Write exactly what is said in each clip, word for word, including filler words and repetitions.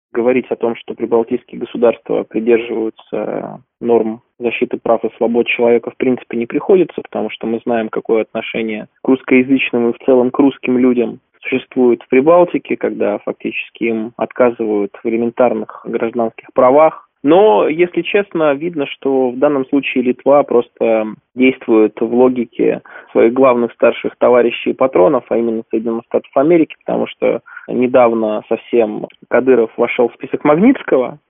говорить о том, что прибалтийские государства придерживаются норм защиты прав и свобод человека, в принципе, не приходится, потому что мы знаем, какое отношение к русскоязычным и в целом к русским людям существует в Прибалтике, когда фактически им отказывают в элементарных гражданских правах. Но, если честно, видно, что в данном случае Литва просто действует в логике своих главных старших товарищей и патронов, а именно Соединенных Штатов Америки, потому что недавно совсем Кадыров вошел в список Магнитского,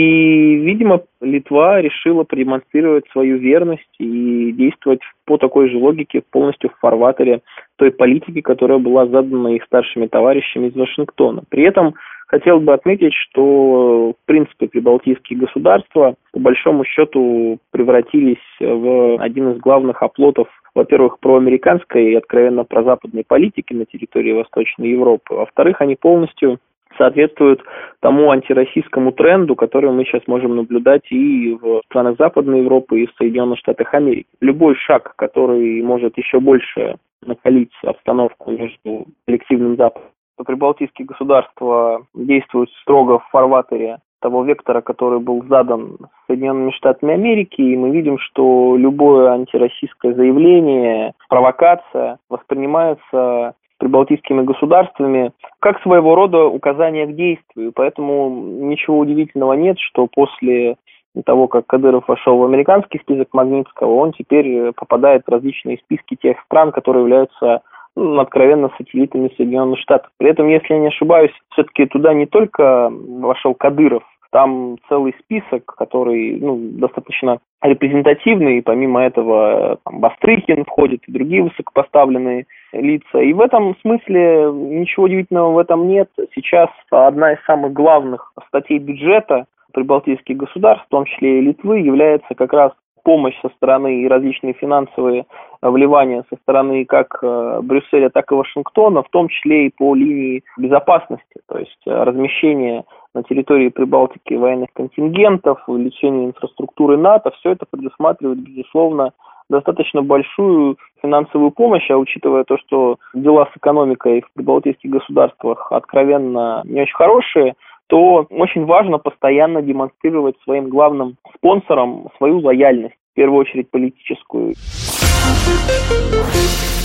и, видимо, Литва решила продемонстрировать свою верность и действовать по такой же логике, полностью в фарватере той политики, которая была задана их старшими товарищами из Вашингтона. При этом хотел бы отметить, что, в принципе, прибалтийские государства, по большому счету, превратились в один из главных оплотов, во-первых, проамериканской и откровенно прозападной политики на территории Восточной Европы. Во-вторых, они полностью соответствуют тому антироссийскому тренду, который мы сейчас можем наблюдать и в странах Западной Европы, и в Соединенных Штатах Америки. Любой шаг, который может еще больше накалить обстановку между коллективным Западом, то прибалтийские государства действуют строго в фарватере того вектора, который был задан Соединенными Штатами Америки, и мы видим, что любое антироссийское заявление, провокация воспринимается прибалтийскими государствами как своего рода указание к действию. Поэтому ничего удивительного нет, что после того, как Кадыров вошел в американский список Магнитского, он теперь попадает в различные списки тех стран, которые являются ну, откровенно сателлитами Соединенных Штатов. При этом, если я не ошибаюсь, все-таки туда не только вошел Кадыров, там целый список, который ну, достаточно репрезентативный, и помимо этого там, Бастрыкин входит и другие высокопоставленные лица. И в этом смысле ничего удивительного в этом нет. Сейчас одна из самых главных статей бюджета прибалтийских государств, в том числе и Литвы, является как раз помощь со стороны и различные финансовые вливания со стороны как Брюсселя, так и Вашингтона, в том числе и по линии безопасности, то есть размещение на территории Прибалтики военных контингентов, увеличение инфраструктуры НАТО, все это предусматривает, безусловно, достаточно большую финансовую помощь, а учитывая то, что дела с экономикой в прибалтийских государствах откровенно не очень хорошие, то очень важно постоянно демонстрировать своим главным спонсорам свою лояльность, в первую очередь политическую.